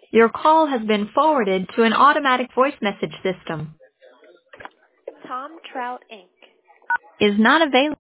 Your call has been forwarded to an automatic voice message system. Tom Trout, Inc. Is not available.